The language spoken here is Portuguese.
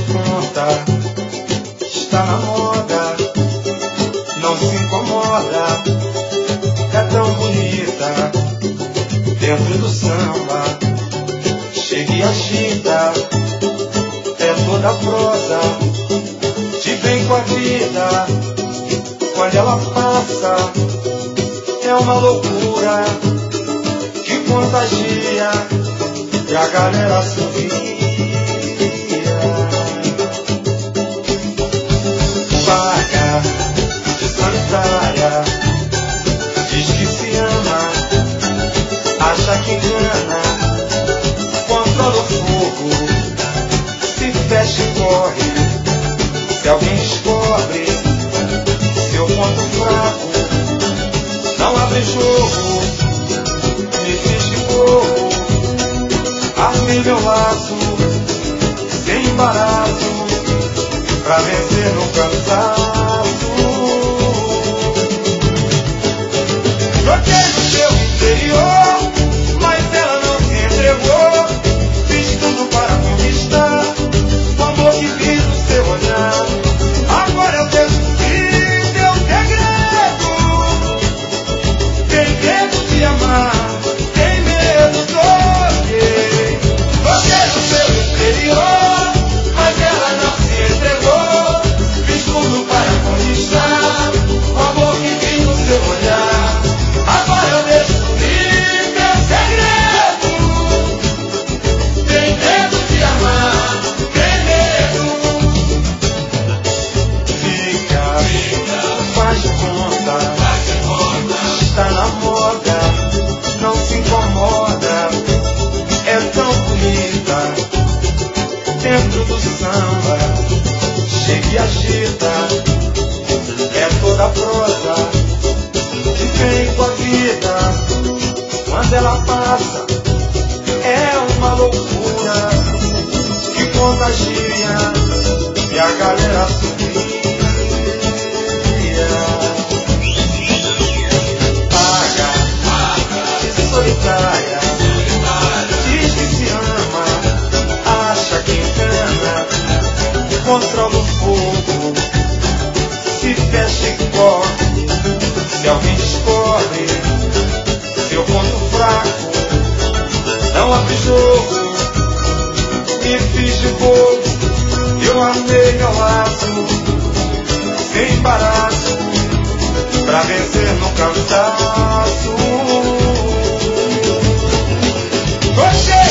conta, está na moda, não se incomoda, é tão bonita, dentro do samba, chega e agita, é toda prosa, te vem com a vida, quando ela passa, é uma loucura, que contagia, e a galera sorria. Paga de solitária, diz que se ama, acha que engana, controla o fogo, se fecha e corre, se alguém descobre seu ponto fraco, não abre jogo, me finge pouco, armei meu laço, sem embaraço, pra vencer no cansaço. Joguei no seu interior, mas ela não se entregou. Fiz tudo para conquistar o amor que vi no seu olhar. Agora eu descobri teu segredo. Tem medo de amar, tem medo do quê? Joguei no seu interior, mas ela não se entregou. Fiz tudo para conquistar o amor que vi no seu olhar. Agora eu descobri teu segredo. Tem medo de amar, tem medo. Fica, faz de conta, está na moda, não se incomoda, é tão bonita, dentro do samba, chega e agita, é toda prosa, que vem com a vida, quando ela passa, é uma loucura, que contagia, e a galera sorria. Paga de solitária, diz que se ama, acha que engana, controla o fogo, se fecha e corre, se alguém descobre seu ponto fraco, não abre jogo, me fiz de bobo, eu armei meu laço, sem embaraço, pra vencer no cansaço. Você